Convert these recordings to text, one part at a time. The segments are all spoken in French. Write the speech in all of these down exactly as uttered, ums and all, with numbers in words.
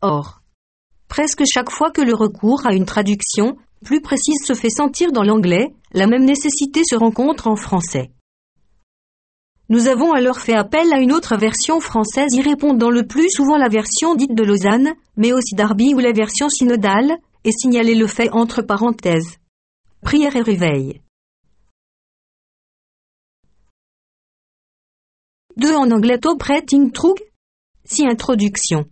Or, presque chaque fois que le recours à une traduction plus précise se fait sentir dans l'anglais, la même nécessité se rencontre en français. Nous avons alors fait appel à une autre version française y répondant le plus souvent la version dite de Lausanne, mais aussi Darby ou la version synodale, et signaler le fait entre parenthèses. Prière et réveil. deux en anglais Operating Trug. Si introduction.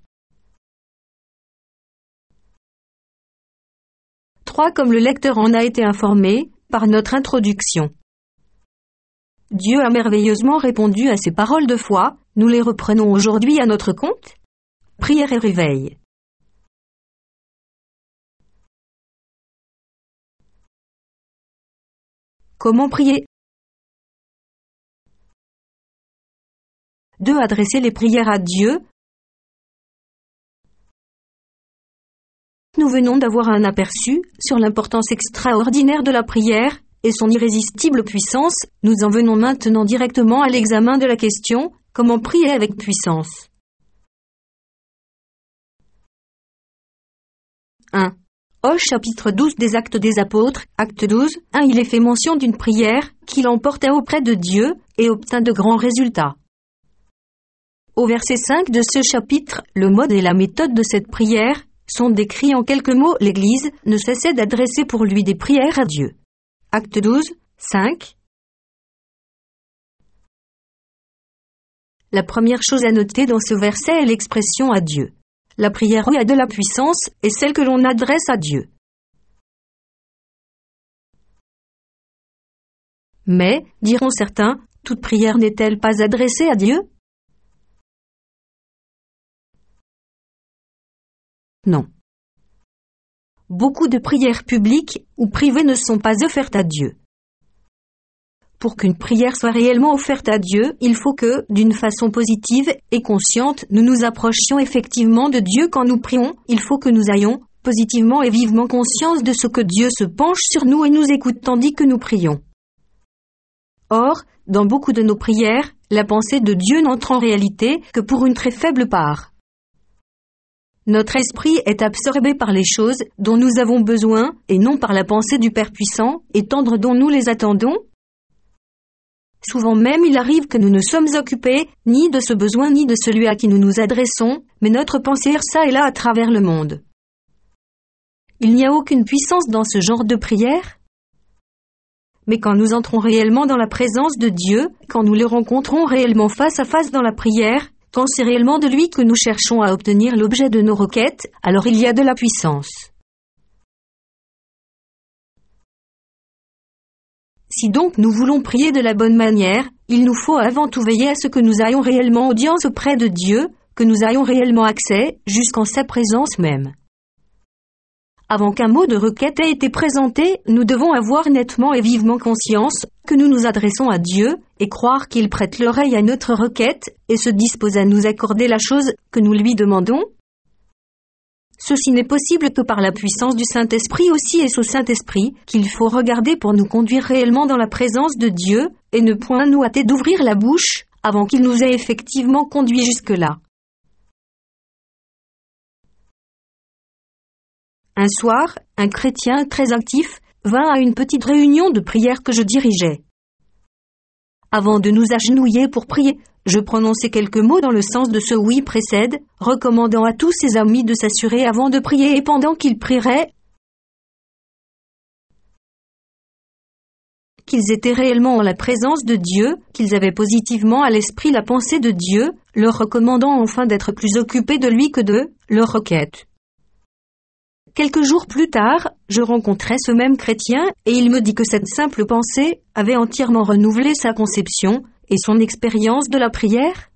trois Comme le lecteur en a été informé, par notre introduction. Dieu a merveilleusement répondu à ces paroles de foi, nous les reprenons aujourd'hui à notre compte. Prière et réveil. Comment prier? deux Adresser les prières à Dieu. Nous venons d'avoir un aperçu sur l'importance extraordinaire de la prière et son irrésistible puissance. Nous en venons maintenant directement à l'examen de la question « Comment prier avec puissance ?» un. Au chapitre douze des Actes des Apôtres, Acte douze, un Il est fait mention d'une prière qu'il emporta auprès de Dieu et obtint de grands résultats. Au verset cinq de ce chapitre, le mode et la méthode de cette prière sont décrits en quelques mots. L'Église ne cessait d'adresser pour lui des prières à Dieu. Acte douze, cinq. La première chose à noter dans ce verset est l'expression à Dieu. La prière où il y a de la puissance est celle que l'on adresse à Dieu. Mais, diront certains, toute prière n'est-elle pas adressée à Dieu? Non. Beaucoup de prières publiques ou privées ne sont pas offertes à Dieu. Pour qu'une prière soit réellement offerte à Dieu, il faut que, d'une façon positive et consciente, nous nous approchions effectivement de Dieu quand nous prions. Il faut que nous ayons, positivement et vivement conscience de ce que Dieu se penche sur nous et nous écoute tandis que nous prions. Or, dans beaucoup de nos prières, la pensée de Dieu n'entre en réalité que pour une très faible part. Notre esprit est absorbé par les choses dont nous avons besoin et non par la pensée du Père puissant et tendre dont nous les attendons. Souvent même il arrive que nous ne sommes occupés ni de ce besoin ni de celui à qui nous nous adressons, mais notre pensée erre çà et là à travers le monde. Il n'y a aucune puissance dans ce genre de prière. Mais quand nous entrons réellement dans la présence de Dieu, quand nous le rencontrons réellement face à face dans la prière, quand c'est réellement de lui que nous cherchons à obtenir l'objet de nos requêtes, alors il y a de la puissance. Si donc nous voulons prier de la bonne manière, il nous faut avant tout veiller à ce que nous ayons réellement audience auprès de Dieu, que nous ayons réellement accès jusqu'en sa présence même. Avant qu'un mot de requête ait été présenté, nous devons avoir nettement et vivement conscience que nous nous adressons à Dieu et croire qu'il prête l'oreille à notre requête et se dispose à nous accorder la chose que nous lui demandons. Ceci n'est possible que par la puissance du Saint-Esprit. Aussi est-ce au Saint-Esprit qu'il faut regarder pour nous conduire réellement dans la présence de Dieu et ne point nous hâter d'ouvrir la bouche avant qu'il nous ait effectivement conduits jusque-là. Un soir, un chrétien très actif vint à une petite réunion de prière que je dirigeais. Avant de nous agenouiller pour prier, je prononçai quelques mots dans le sens de ce oui précède, recommandant à tous ses amis de s'assurer avant de prier et pendant qu'ils prieraient qu'ils étaient réellement en la présence de Dieu, qu'ils avaient positivement à l'esprit la pensée de Dieu, leur recommandant enfin d'être plus occupés de lui que de leur requête. Quelques jours plus tard, je rencontrai ce même chrétien et il me dit que cette simple pensée avait entièrement renouvelé sa conception et son expérience de la prière.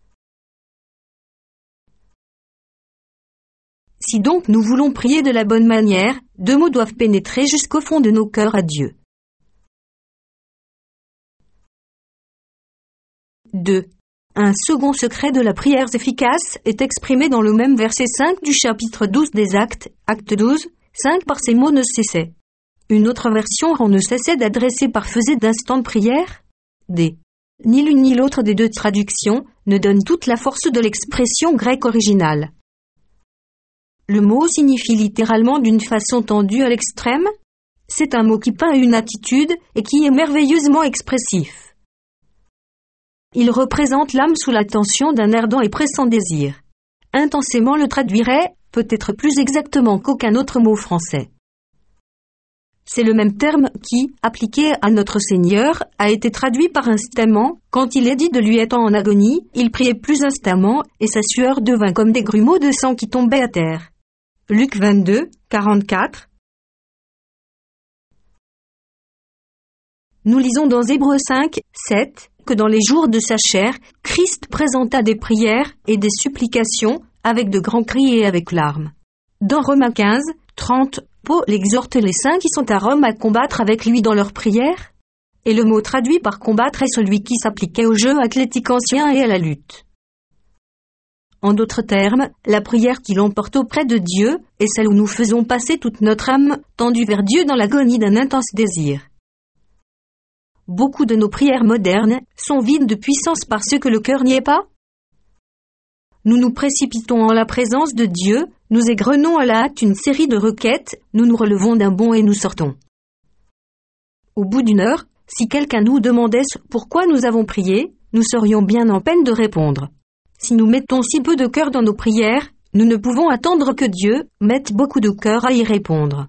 Si donc nous voulons prier de la bonne manière, deux mots doivent pénétrer jusqu'au fond de nos cœurs à Dieu. deux. Un second secret de la prière efficace est exprimé dans le même verset cinq du chapitre douze des Actes, Acte douze, cinq par ces mots ne cessait. Une autre version on ne cessait d'adresser par faisait d'instants de prière. D. Ni l'une ni l'autre des deux traductions ne donne toute la force de l'expression grecque originale. Le mot signifie littéralement d'une façon tendue à l'extrême. C'est un mot qui peint une attitude et qui est merveilleusement expressif. Il représente l'âme sous la tension d'un ardent et pressant désir. Intensément le traduirait, peut-être plus exactement qu'aucun autre mot français. C'est le même terme qui, appliqué à notre Seigneur, a été traduit par instamment. Quand il est dit de lui être en agonie, il priait plus instamment, et sa sueur devint comme des grumeaux de sang qui tombaient à terre. Luc vingt-deux, quarante-quatre. Nous lisons dans Hébreux cinq, sept, que dans les jours de sa chair, Christ présenta des prières et des supplications, avec de grands cris et avec larmes. Dans Romains quinze, trente, Paul exhorte les saints qui sont à Rome à combattre avec lui dans leurs prières. Et le mot traduit par combattre est celui qui s'appliquait aux jeux athlétiques anciens et à la lutte. En d'autres termes, la prière qui l'emporte auprès de Dieu est celle où nous faisons passer toute notre âme, tendue vers Dieu dans l'agonie d'un intense désir. Beaucoup de nos prières modernes sont vides de puissance parce que le cœur n'y est pas. Nous nous précipitons en la présence de Dieu, nous égrenons à la hâte une série de requêtes, nous nous relevons d'un bond et nous sortons. Au bout d'une heure, si quelqu'un nous demandait pourquoi nous avons prié, nous serions bien en peine de répondre. Si nous mettons si peu de cœur dans nos prières, nous ne pouvons attendre que Dieu mette beaucoup de cœur à y répondre.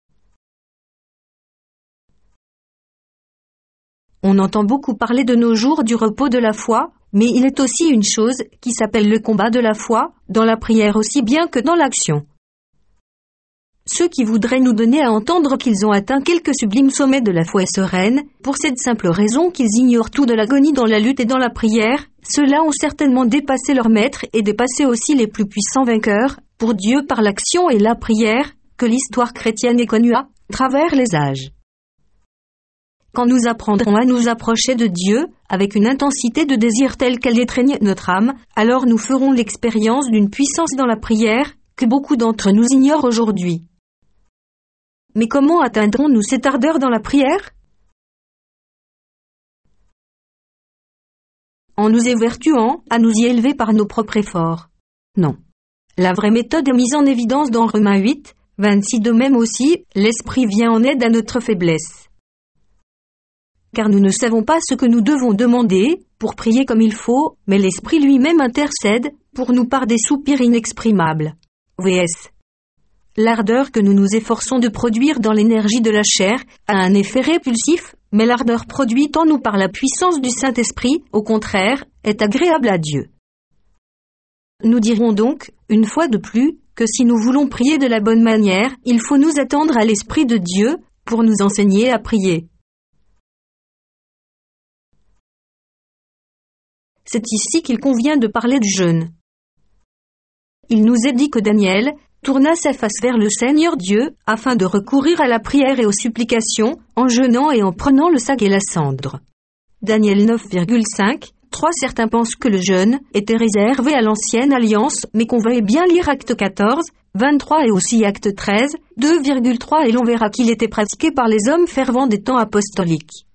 On entend beaucoup parler de nos jours du repos de la foi, mais il est aussi une chose qui s'appelle le combat de la foi, dans la prière aussi bien que dans l'action. Ceux qui voudraient nous donner à entendre qu'ils ont atteint quelques sublimes sommets de la foi sereine, pour cette simple raison qu'ils ignorent tout de l'agonie dans la lutte et dans la prière, ceux-là ont certainement dépassé leur maître et dépassé aussi les plus puissants vainqueurs, pour Dieu par l'action et la prière, que l'histoire chrétienne ait connue à travers les âges. Quand nous apprendrons à nous approcher de Dieu, avec une intensité de désir telle qu'elle étreigne notre âme, alors nous ferons l'expérience d'une puissance dans la prière, que beaucoup d'entre nous ignorent aujourd'hui. Mais comment atteindrons-nous cette ardeur dans la prière? En nous évertuant à nous y élever par nos propres efforts. Non. La vraie méthode est mise en évidence dans Romains huit, vingt-six. De même aussi, l'Esprit vient en aide à notre faiblesse. Car nous ne savons pas ce que nous devons demander pour prier comme il faut, mais l'Esprit lui-même intercède pour nous par des soupirs inexprimables. V S. L'ardeur que nous nous efforçons de produire dans l'énergie de la chair a un effet répulsif, mais l'ardeur produite en nous par la puissance du Saint-Esprit, au contraire, est agréable à Dieu. Nous dirons donc, une fois de plus, que si nous voulons prier de la bonne manière, il faut nous attendre à l'Esprit de Dieu pour nous enseigner à prier. C'est ici qu'il convient de parler du jeûne. Il nous est dit que Daniel tourna sa face vers le Seigneur Dieu, afin de recourir à la prière et aux supplications, en jeûnant et en prenant le sac et la cendre. Daniel neuf virgule cinq, trois. Certains pensent que le jeûne était réservé à l'ancienne alliance, mais qu'on veuille bien lire Acte quatorze, vingt-trois et aussi Acte treize, deux virgule trois et l'on verra qu'il était pratiqué par les hommes fervents des temps apostoliques.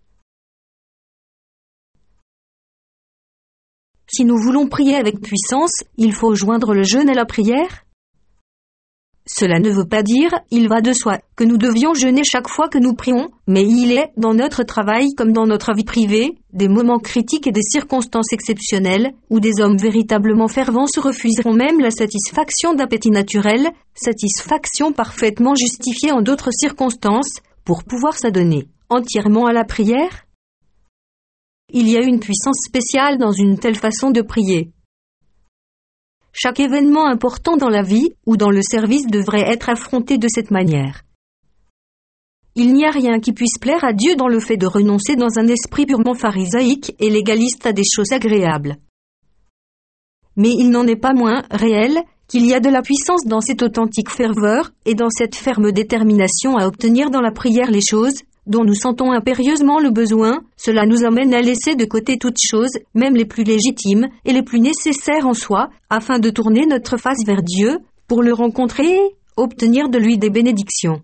Si nous voulons prier avec puissance, il faut joindre le jeûne et la prière. Cela ne veut pas dire, il va de soi, que nous devions jeûner chaque fois que nous prions, mais il est, dans notre travail comme dans notre vie privée, des moments critiques et des circonstances exceptionnelles, où des hommes véritablement fervents se refuseront même la satisfaction d'appétit naturel, satisfaction parfaitement justifiée en d'autres circonstances, pour pouvoir s'adonner entièrement à la prière. Il y a une puissance spéciale dans une telle façon de prier. Chaque événement important dans la vie ou dans le service devrait être affronté de cette manière. Il n'y a rien qui puisse plaire à Dieu dans le fait de renoncer dans un esprit purement pharisaïque et légaliste à des choses agréables. Mais il n'en est pas moins réel qu'il y a de la puissance dans cette authentique ferveur et dans cette ferme détermination à obtenir dans la prière les choses dont nous sentons impérieusement le besoin. Cela nous amène à laisser de côté toutes choses, même les plus légitimes et les plus nécessaires en soi, afin de tourner notre face vers Dieu, pour le rencontrer et obtenir de lui des bénédictions.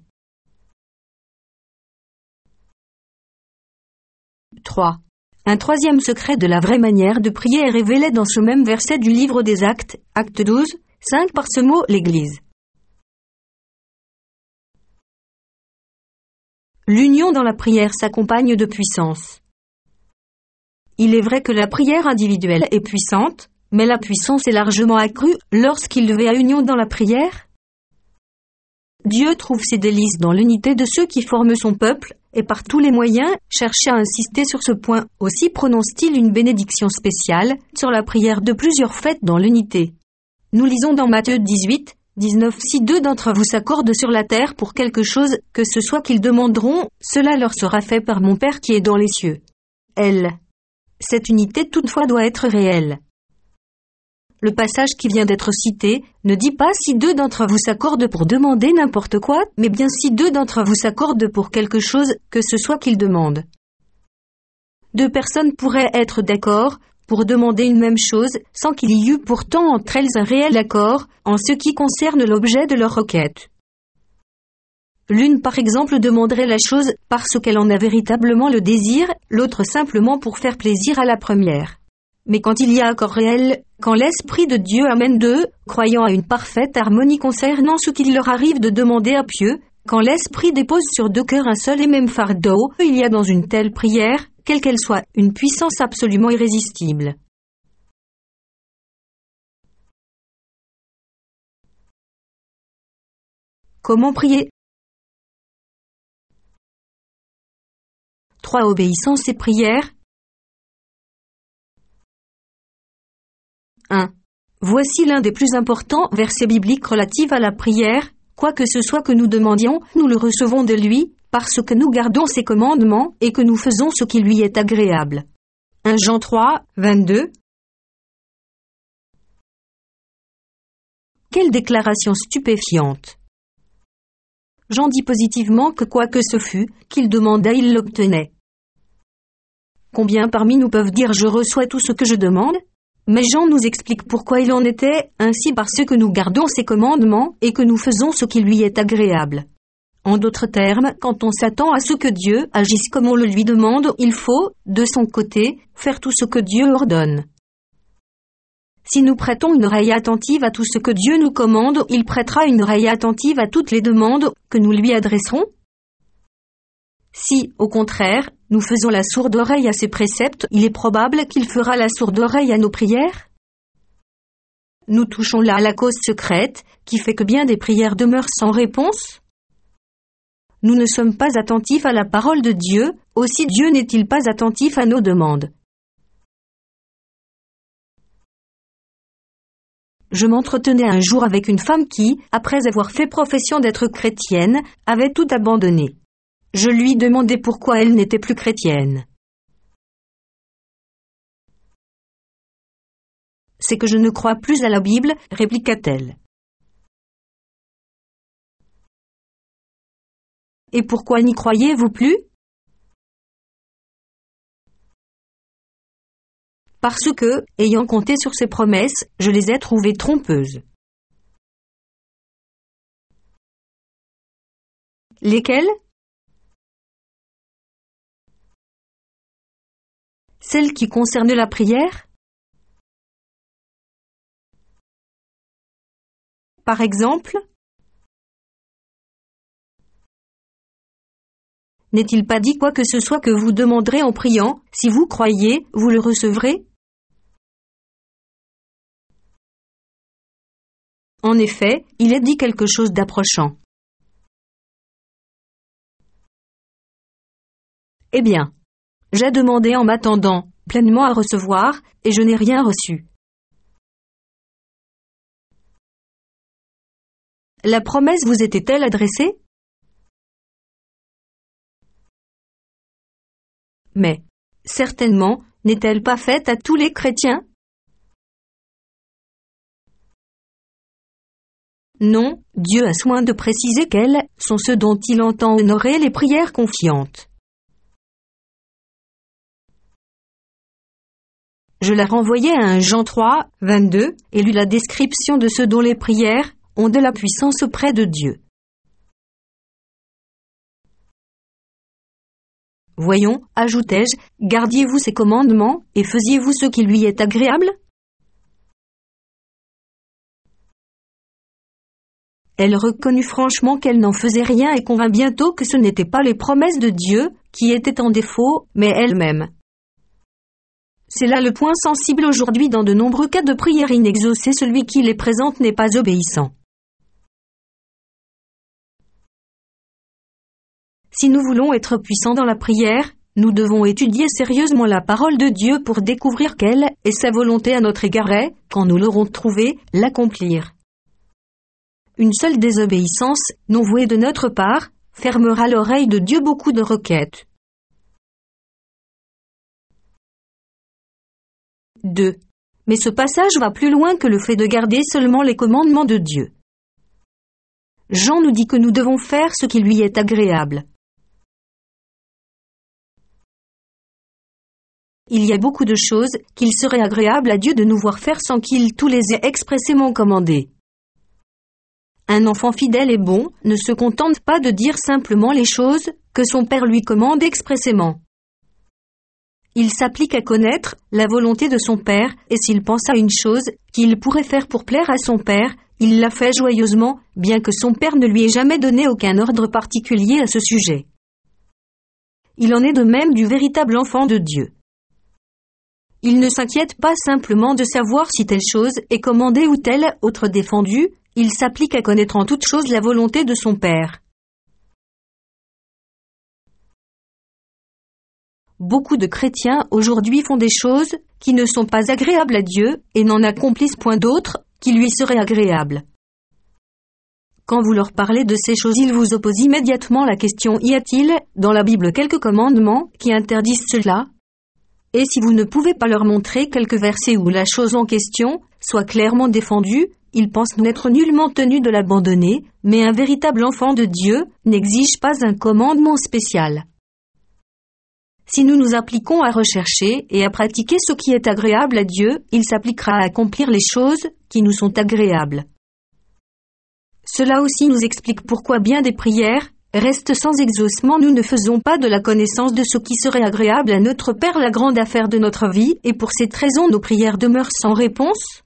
trois. Un troisième secret de la vraie manière de prier est révélé dans ce même verset du livre des Actes, Acte douze, cinq. Par ce mot, l'Église L'union dans la prière s'accompagne de puissance. Il est vrai que la prière individuelle est puissante, mais la puissance est largement accrue lorsqu'il y a union dans la prière. Dieu trouve ses délices dans l'unité de ceux qui forment son peuple, et par tous les moyens, cherche à insister sur ce point. Aussi prononce-t-il une bénédiction spéciale sur la prière de plusieurs fêtes dans l'unité. Nous lisons dans Matthieu dix-huit, dix-neuf « Si deux d'entre vous s'accordent sur la terre pour quelque chose, que ce soit qu'ils demanderont, cela leur sera fait par mon Père qui est dans les cieux. » Elle. Cette unité toutefois doit être réelle. Le passage qui vient d'être cité ne dit pas si deux d'entre vous s'accordent pour demander n'importe quoi, mais bien si deux d'entre vous s'accordent pour quelque chose, que ce soit qu'ils demandent. Deux personnes pourraient être d'accord pour demander une même chose, sans qu'il y eût pourtant entre elles un réel accord, en ce qui concerne l'objet de leur requête. L'une par exemple demanderait la chose parce qu'elle en a véritablement le désir, l'autre simplement pour faire plaisir à la première. Mais quand il y a accord réel, quand l'Esprit de Dieu amène deux, croyant à une parfaite harmonie concernant ce qu'il leur arrive de demander à pieux, quand l'Esprit dépose sur deux cœurs un seul et même fardeau, il y a dans une telle prière, quelle qu'elle soit, une puissance absolument irrésistible. Comment prier? trois. Obéissance et prière. un. Voici l'un des plus importants versets bibliques relatifs à la prière. Quoi que ce soit que nous demandions, nous le recevons de lui, parce que nous gardons ses commandements et que nous faisons ce qui lui est agréable. un Jean trois, vingt-deux. Quelle déclaration stupéfiante! Jean dit positivement que quoi que ce fût, qu'il demanda, il l'obtenait. Combien parmi nous peuvent dire « Je reçois tout ce que je demande » ? Mais Jean nous explique pourquoi il en était ainsi parce que nous gardons ses commandements et que nous faisons ce qui lui est agréable. En d'autres termes, quand on s'attend à ce que Dieu agisse comme on le lui demande, il faut, de son côté, faire tout ce que Dieu ordonne. Si nous prêtons une oreille attentive à tout ce que Dieu nous commande, il prêtera une oreille attentive à toutes les demandes que nous lui adresserons. Si, au contraire, nous faisons la sourde oreille à ses préceptes, il est probable qu'il fera la sourde oreille à nos prières. Nous touchons là à la cause secrète, qui fait que bien des prières demeurent sans réponse. Nous ne sommes pas attentifs à la parole de Dieu, aussi Dieu n'est-il pas attentif à nos demandes. Je m'entretenais un jour avec une femme qui, après avoir fait profession d'être chrétienne, avait tout abandonné. Je lui demandai pourquoi elle n'était plus chrétienne. « C'est que je ne crois plus à la Bible, répliqua-t-elle. « Et pourquoi n'y croyez-vous plus ?»« Parce que, ayant compté sur ces promesses, je les ai trouvées trompeuses. » Lesquelles ? Celles qui concernent la prière ? Par exemple ? N'est-il pas dit quoi que ce soit que vous demanderez en priant, si vous croyez, vous le recevrez ? En effet, il est dit quelque chose d'approchant. Eh bien, j'ai demandé en m'attendant pleinement à recevoir, et je n'ai rien reçu. La promesse vous était-elle adressée ? Mais, certainement, n'est-elle pas faite à tous les chrétiens ? Non, Dieu a soin de préciser quelles sont ceux dont il entend honorer les prières confiantes. Je la renvoyais à un Jean trois, vingt-deux, et lui la description de ceux dont les prières ont de la puissance auprès de Dieu. Voyons, ajoutai-je, gardiez-vous ses commandements et faisiez-vous ce qui lui est agréable ? Elle reconnut franchement qu'elle n'en faisait rien et convint bientôt que ce n'étaient pas les promesses de Dieu qui étaient en défaut, mais elle-même. C'est là le point sensible aujourd'hui dans de nombreux cas de prière inexaucée, celui qui les présente n'est pas obéissant. Si nous voulons être puissants dans la prière, nous devons étudier sérieusement la parole de Dieu pour découvrir quelle est sa volonté à notre égard et, quand nous l'aurons trouvée, l'accomplir. Une seule désobéissance, non vouée de notre part, fermera l'oreille de Dieu beaucoup de requêtes. deux. Mais ce passage va plus loin que le fait de garder seulement les commandements de Dieu. Jean nous dit que nous devons faire ce qui lui est agréable. Il y a beaucoup de choses qu'il serait agréable à Dieu de nous voir faire sans qu'il tous les ait expressément commandées. Un enfant fidèle et bon ne se contente pas de dire simplement les choses que son père lui commande expressément. Il s'applique à connaître la volonté de son père, et s'il pense à une chose qu'il pourrait faire pour plaire à son père, il la fait joyeusement, bien que son père ne lui ait jamais donné aucun ordre particulier à ce sujet. Il en est de même du véritable enfant de Dieu. Il ne s'inquiète pas simplement de savoir si telle chose est commandée ou telle autre défendue, il s'applique à connaître en toute chose la volonté de son Père. Beaucoup de chrétiens aujourd'hui font des choses qui ne sont pas agréables à Dieu et n'en accomplissent point d'autres qui lui seraient agréables. Quand vous leur parlez de ces choses, ils vous opposent immédiatement la question: y a-t-il dans la Bible quelques commandements qui interdisent cela? Et si vous ne pouvez pas leur montrer quelques versets où la chose en question soit clairement défendue, ils pensent n'être nullement tenus de l'abandonner, mais un véritable enfant de Dieu n'exige pas un commandement spécial. Si nous nous appliquons à rechercher et à pratiquer ce qui est agréable à Dieu, il s'appliquera à accomplir les choses qui nous sont agréables. Cela aussi nous explique pourquoi bien des prières restent sans exaucement. Nous ne faisons pas de la connaissance de ce qui serait agréable à notre Père la grande affaire de notre vie, et pour cette raison nos prières demeurent sans réponse.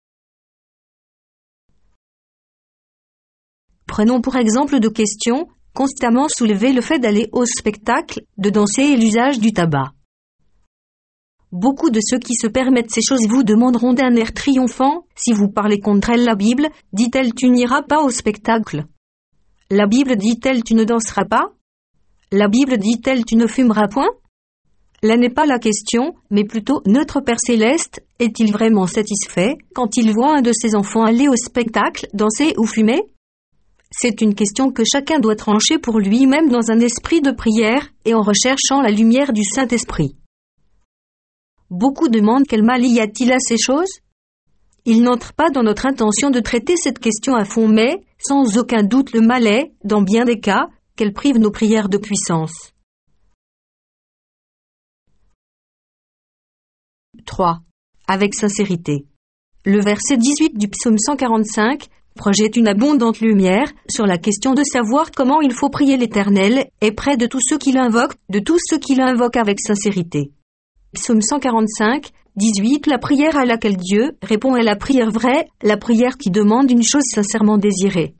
Prenons pour exemple deux questions constamment soulevées: le fait d'aller au spectacle, de danser et l'usage du tabac. Beaucoup de ceux qui se permettent ces choses vous demanderont d'un air triomphant: si vous parlez contre elle, la Bible dit-elle tu n'iras pas au spectacle? La Bible dit-elle tu ne danseras pas? La Bible dit-elle tu ne fumeras point? Là n'est pas la question, mais plutôt notre Père Céleste est-il vraiment satisfait quand il voit un de ses enfants aller au spectacle, danser ou fumer? C'est une question que chacun doit trancher pour lui-même dans un esprit de prière et en recherchant la lumière du Saint-Esprit. Beaucoup demandent quel mal y a-t-il à ces choses? Il n'entre pas dans notre intention de traiter cette question à fond, mais, sans aucun doute, le mal est, dans bien des cas, qu'elle prive nos prières de puissance. trois. Avec sincérité. Le verset dix-huit du psaume cent quarante-cinq projette une abondante lumière sur la question de savoir comment il faut prier l'Éternel, et près de tous ceux qui l'invoquent, de tous ceux qui l'invoquent avec sincérité. Psaume cent quarante-cinq, dix-huit. La prière à laquelle Dieu répond est la prière vraie, la prière qui demande une chose sincèrement désirée.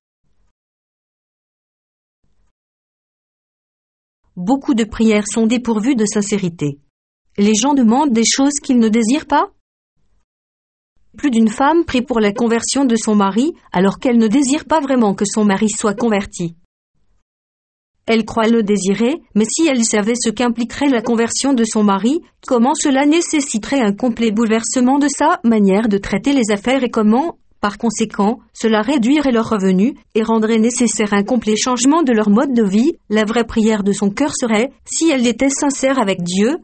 Beaucoup de prières sont dépourvues de sincérité. Les gens demandent des choses qu'ils ne désirent pas. Plus d'une femme prie pour la conversion de son mari, alors qu'elle ne désire pas vraiment que son mari soit converti. Elle croit le désirer, mais si elle savait ce qu'impliquerait la conversion de son mari, comment cela nécessiterait un complet bouleversement de sa manière de traiter les affaires et comment, par conséquent, cela réduirait leurs revenus et rendrait nécessaire un complet changement de leur mode de vie, la vraie prière de son cœur serait, si elle était sincère avec Dieu: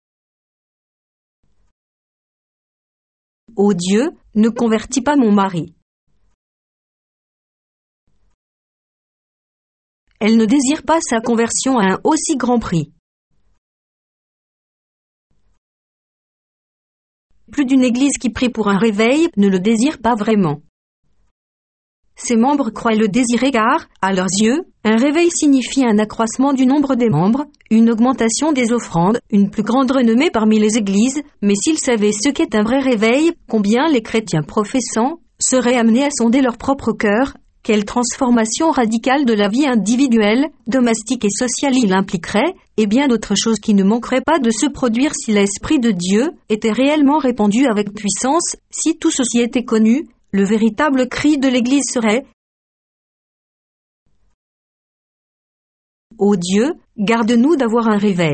Ô Dieu, ne convertis pas mon mari. Elle ne désire pas sa conversion à un aussi grand prix. Plus d'une église qui prie pour un réveil ne le désire pas vraiment. Ses membres croient le désirer car, à leurs yeux, un réveil signifie un accroissement du nombre des membres, une augmentation des offrandes, une plus grande renommée parmi les églises, mais s'ils savaient ce qu'est un vrai réveil, combien les chrétiens professants seraient amenés à sonder leur propre cœur quelle transformation radicale de la vie individuelle, domestique et sociale il impliquerait, et bien d'autres choses qui ne manqueraient pas de se produire si l'Esprit de Dieu était réellement répandu avec puissance. Si tout ceci était connu, le véritable cri de l'Église serait « Ô Dieu, garde-nous d'avoir un réveil ».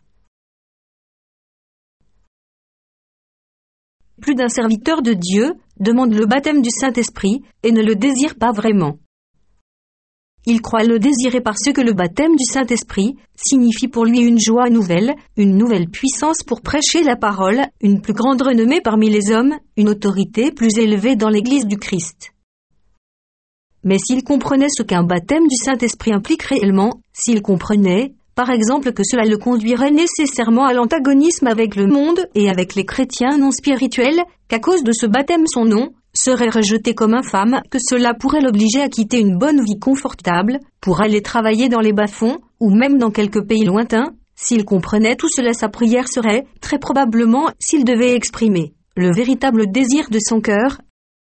Plus d'un serviteur de Dieu demande le baptême du Saint-Esprit et ne le désire pas vraiment. Il croit le désirer parce que le baptême du Saint-Esprit signifie pour lui une joie nouvelle, une nouvelle puissance pour prêcher la parole, une plus grande renommée parmi les hommes, une autorité plus élevée dans l'Église du Christ. Mais s'il comprenait ce qu'un baptême du Saint-Esprit implique réellement, s'il comprenait, par exemple, que cela le conduirait nécessairement à l'antagonisme avec le monde et avec les chrétiens non spirituels, qu'à cause de ce baptême son nom serait rejeté comme infâme, que cela pourrait l'obliger à quitter une bonne vie confortable, pour aller travailler dans les bas-fonds, ou même dans quelques pays lointains, s'il comprenait tout cela, sa prière serait, très probablement, s'il devait exprimer le véritable désir de son cœur.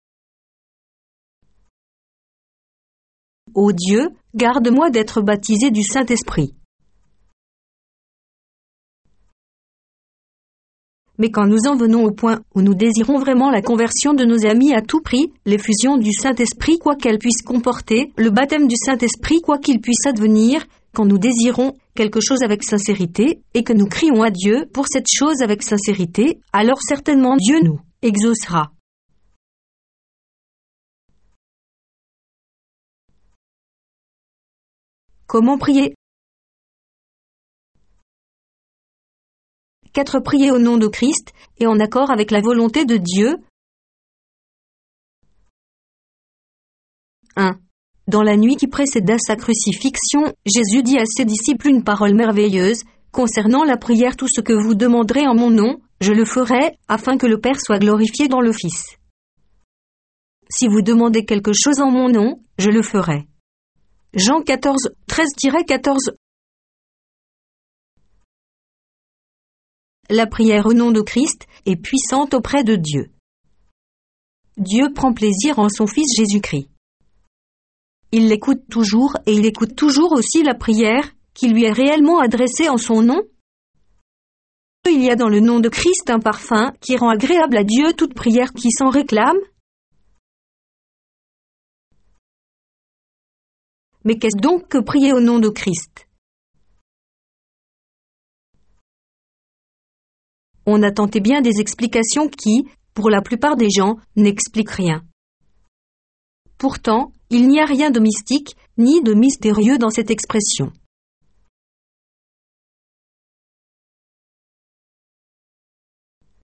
Ô Dieu, garde-moi d'être baptisé du Saint-Esprit. Mais quand nous en venons au point où nous désirons vraiment la conversion de nos amis à tout prix, l'effusion du Saint-Esprit quoi qu'elle puisse comporter, le baptême du Saint-Esprit quoi qu'il puisse advenir, quand nous désirons quelque chose avec sincérité, et que nous crions à Dieu pour cette chose avec sincérité, alors certainement Dieu nous exaucera. Comment prier ? Quatre prier au nom de Christ, et en accord avec la volonté de Dieu. un. Dans la nuit qui précéda sa crucifixion, Jésus dit à ses disciples une parole merveilleuse, concernant la prière: tout ce que vous demanderez en mon nom, je le ferai, afin que le Père soit glorifié dans le Fils. Si vous demandez quelque chose en mon nom, je le ferai. Jean quatorze, treize à quatorze. La prière au nom de Christ est puissante auprès de Dieu. Dieu prend plaisir en son Fils Jésus-Christ. Il l'écoute toujours et il écoute toujours aussi la prière qui lui est réellement adressée en son nom. Il y a dans le nom de Christ un parfum qui rend agréable à Dieu toute prière qui s'en réclame. Mais qu'est-ce donc que prier au nom de Christ ? On a tenté bien des explications qui, pour la plupart des gens, n'expliquent rien. Pourtant, il n'y a rien de mystique, ni de mystérieux dans cette expression.